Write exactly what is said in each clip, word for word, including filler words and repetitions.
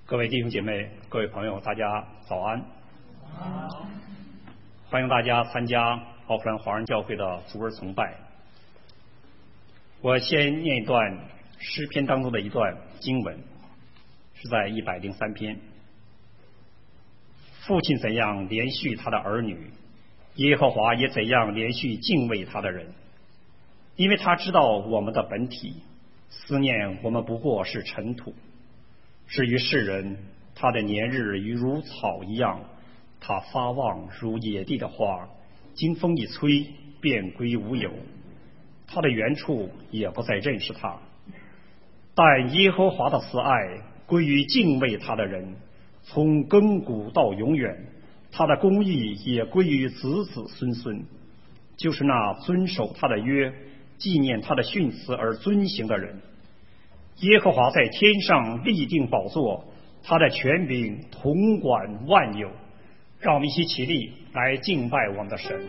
各位弟兄姐妹、各位朋友，大家早安！好，欢迎大家参加奥克兰华人教会的主日崇拜。我先念一段诗篇当中的一段经文，是在一百零三篇。父亲怎样连续他的儿女，耶和华也怎样连续敬畏他的人，因为他知道我们的本体，思念我们不过是尘土。至于世人，他的年日与如草一样，他发旺如野地的花，经风一吹，便归无有。他的原处也不再认识他。但耶和华的慈爱归于敬畏他的人，从亘古到永远，他的公义也归于子子孙孙。就是那遵守他的约，纪念他的训词而遵行的人。耶和华在天上立定宝座，他的权柄统管万有。让我们一起起立来敬拜我们的神。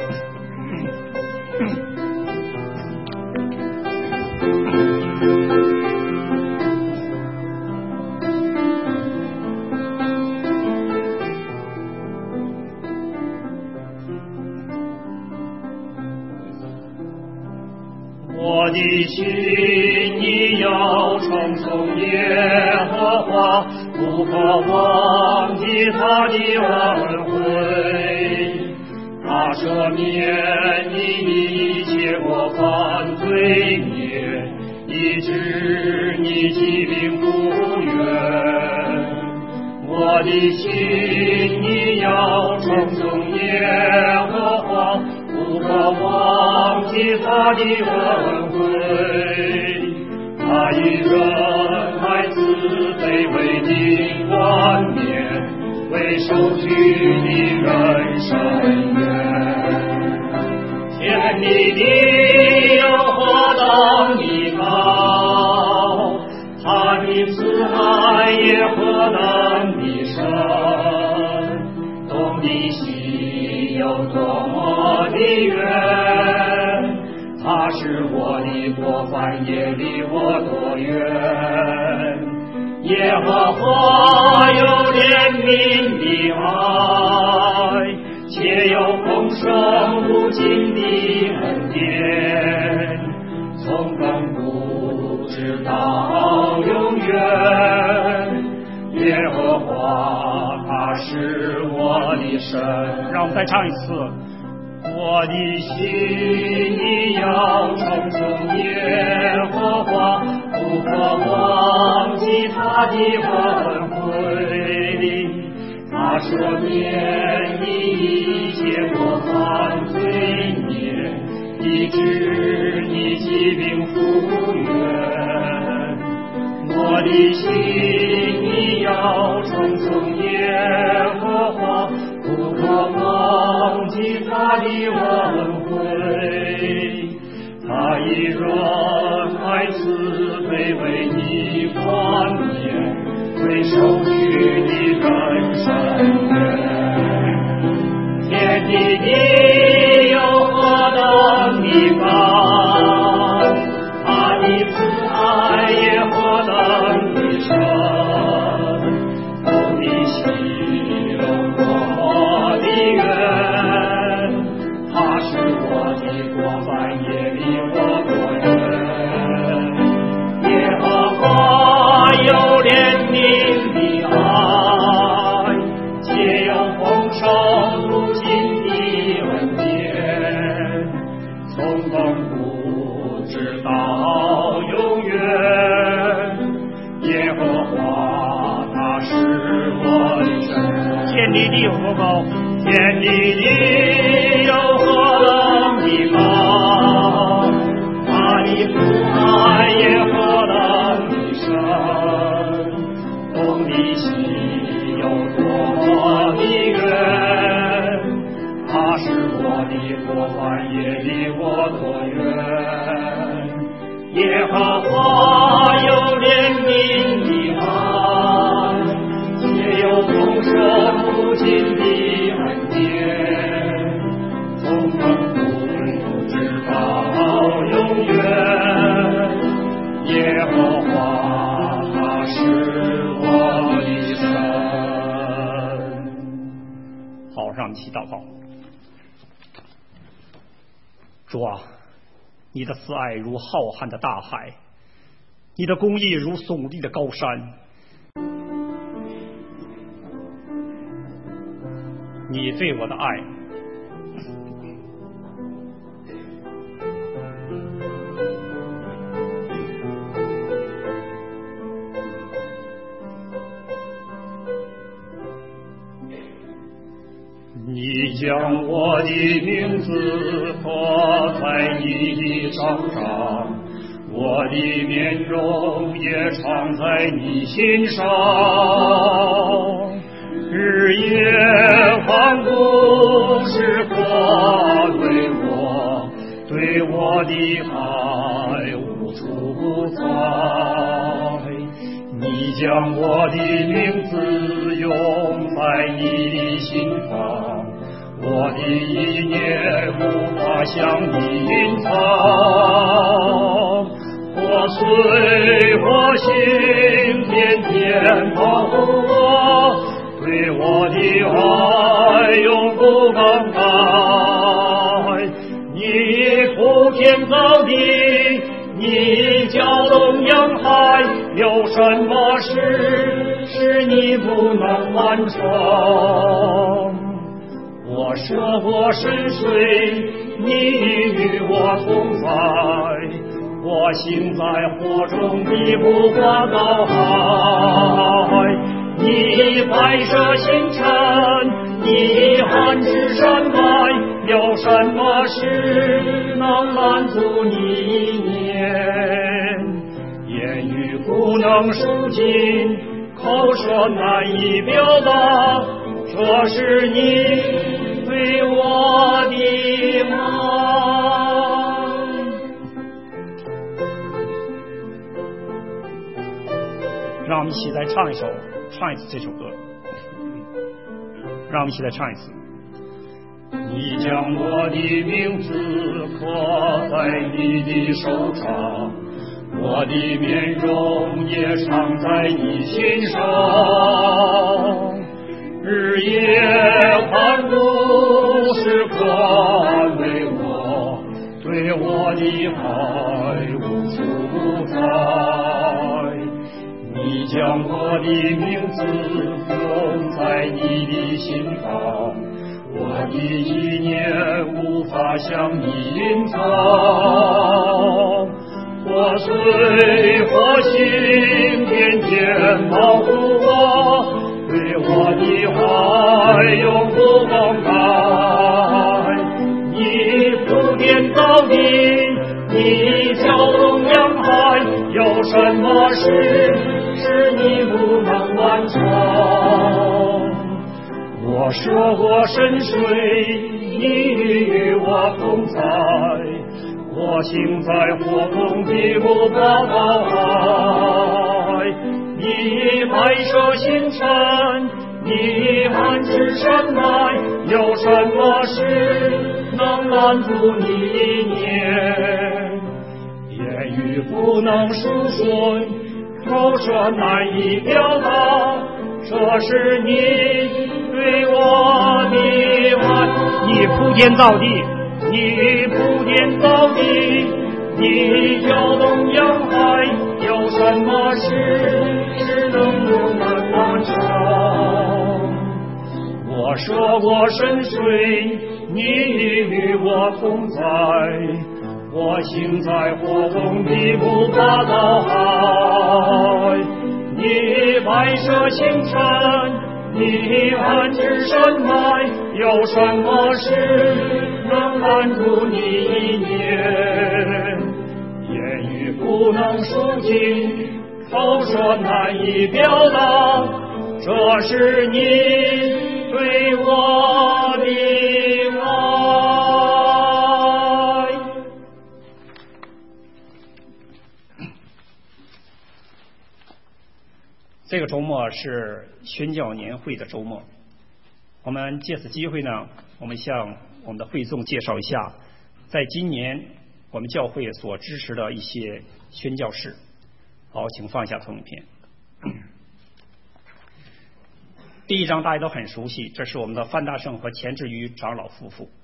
我的心你要称颂耶和华，不可忘记他的恩惠。他赦免你一切过犯罪孽，以致你疾病复原。我的心你要称颂耶和华，不可忘记他的恩惠。他以仁爱慈悲为你冠冕，为受屈的人伸冤。天地地有何等的高，他的慈爱也何等的深，东离西有多么的远，他使我的过犯也离我多远。耶和华有怜悯的爱，且有丰盛无尽的恩典，从亘古直到永远。耶和华他是我的神。让我们再唱一次。我的心你要称颂耶和华，不可忘记他的恩惠。他赦免你一切过犯罪孽，以致你疾病复原。我的心你要称颂耶和华，不可忘记他的恩惠。他以仁爱慈悲为你冠冕，为受屈的人伸冤。天地地有何等的高，他的慈爱也何等的深，东离西有多么的远，他使我的过犯也离我多远。耶和华有怜悯的爱，且有丰盛无尽的恩典，从亘古直到永远。耶和华他是我的神。天地地有多高？天地地有何等的高，他的慈爱也何等的深，东离西有多么的远，他使我的过犯也离我多远。耶和华有怜悯的爱，也有丰盛无尽的恩典，从亘古直到永远。耶和华他是我的一起祷告。主啊，你的慈爱如浩瀚的大海，你的公义如耸立的高山。你对我的爱，你将我的名字刻在你的掌上，我的面容也藏在你心上。日夜环顾时刻对我，对我的爱无处不在。你将我的名字用在你的心房，我的意念无法向你隐藏。破碎我心，天天保护我，对我的爱永不更改。你铺天造地，你搅动洋海，有什么事是你不能完成？我涉过深水，你与我同在。我行在火中，你不挂到海。你摆设星辰，你安置山脉，有什么事能拦阻你一念？言语不能抒尽，口舌难以表达，这是你对我的爱。让我们一起来唱一首，唱一次这首歌。让我们一起来唱一次。你将我的名字刻在你的手上，我的面容也藏在你心上。日夜看顾时刻安慰我，对我的爱无处不在。你将我的名字用在你的心房，我的意念无法向你隐藏。破碎火星，天天保护我，对我的爱永不更改。你铺天造地，你搅动洋海，有什么事是你不能完成？我涉过深水，你与我同在。我行在火中，你不把到海。你摆设星辰，你安置山脉，有什么事能拦阻你一念？言语不能抒顺，口舌难以表达，这是你对我的爱。你铺天造地，你铺天造地，你搅动洋海，有什么事是能不能完成？我涉过深水，你与我同在。我行在火中，你不怕到海。你摆设星辰，你安置山脉，有什么事能拦住你一念？言语不能抒尽，口舌难以表达，这是你对我的爱。这个周末是宣教年会的周末，我们借此机会呢，我们向我们的会众介绍一下，在今年我们教会所支持的一些宣教士。好，请放下投影片。 第一章大家都很熟悉，这是我们的范大圣和钱志瑜长老夫妇。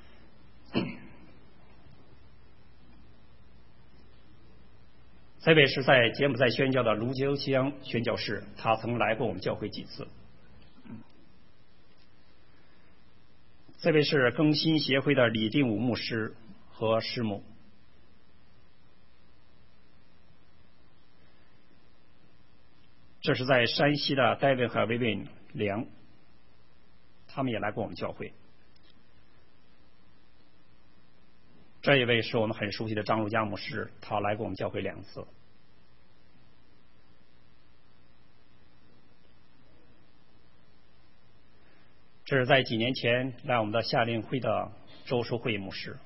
这位是在柬埔寨宣教的卢九江宣教士，他曾来过我们教会几次。这位是更新协会的李定武牧师和师母。这是在山西的戴维和薇薇良，他们也来过我们教会。这一位是我们很熟悉的张路佳牧师，他来过我们教会两次。这是在几年前来我们的夏令会的周淑慧牧师。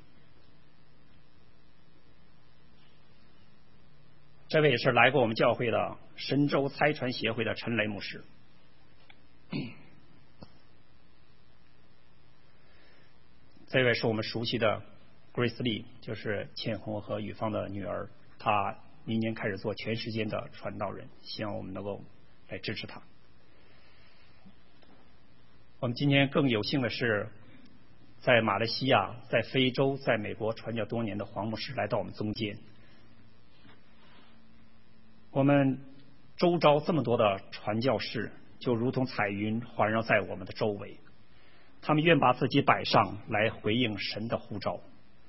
这位是来过我们教会的神州猜传协会的陈雷牧师。这位是我们熟悉的 Grace Lee， 就是倩红和雨芳的女儿，她明年开始做全时间的传道人，希望我们能够来支持她。我们今天更有幸的是，在马来西亚、在非洲、在美国传教多年的黄牧师来到我们中间。我们周遭这么多的传教士，就如同彩云环绕在我们的周围，他们愿把自己摆上来回应神的呼召。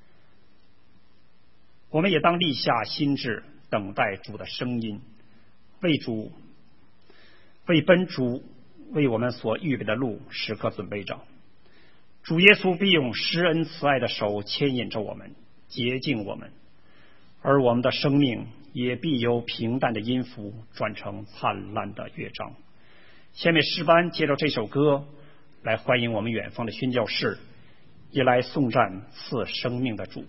我们也当立下心志，等待主的声音，为主为奔主为我们所预备的路时刻准备着。主耶稣必用施恩慈爱的手牵引着我们，洁净我们，而我们的生命也必由平淡的音符转成灿烂的乐章。下面诗班接着这首歌来欢迎我们远方的宣教士，也来颂赞赐生命的主。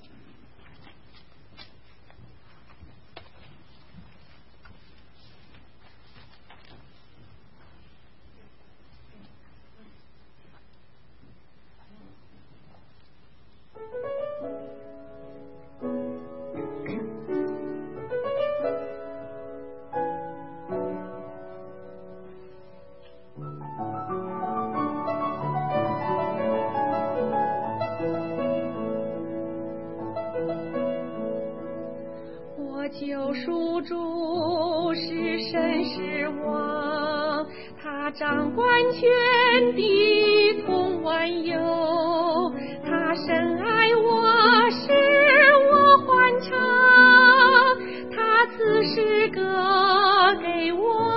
救赎主是神是王，他掌管全地同万有，他深爱我使我欢唱，他赐诗歌给我。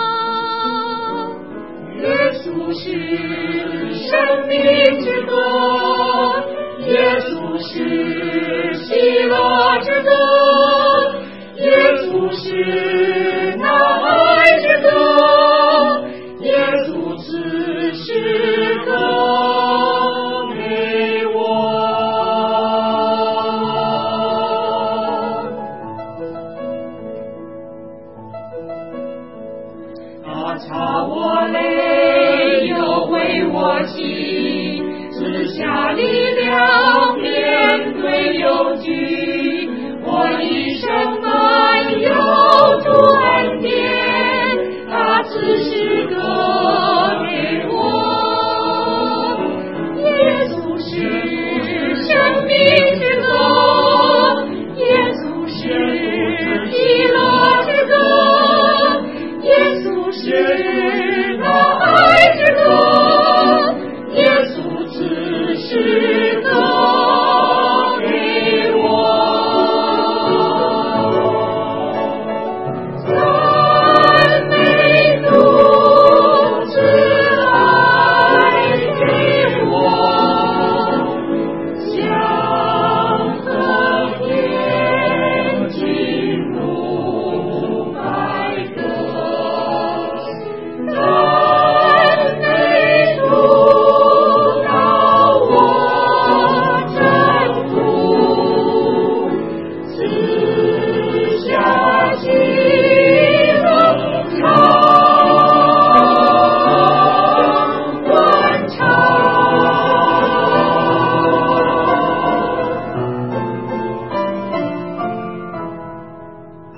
耶稣是生命之歌，耶稣是喜乐之歌，耶稣是那爱之歌，耶稣赐诗歌给我。他擦我泪，又为我泣，赐下力量面对忧惧。我一生满有主恩典，他赐诗歌给我。耶稣是生命之歌，耶稣是喜乐之歌，耶稣是那爱之歌，耶稣赐诗歌给我。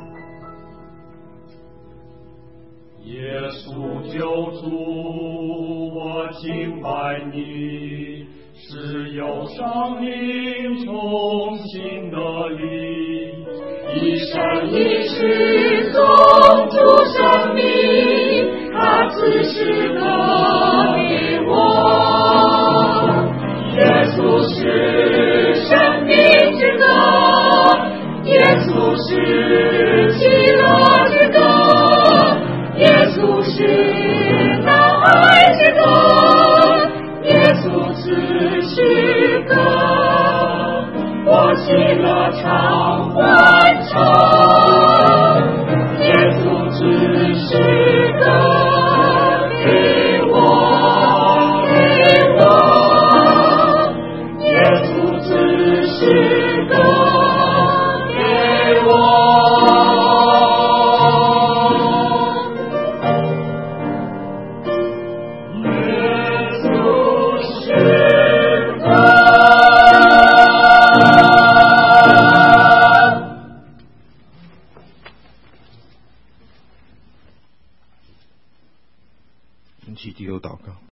耶稣救主敬拜你，是有生命重新的力，一生一世宗主生命，他只是个给我。耶稣是生命之歌，耶稣是喜乐之歌，耶稣是大爱之歌，耶稣只是歌，我喜乐常欢唱，耶稣只是歌，给我给我，耶稣只是歌，给我。 引起低头祷告。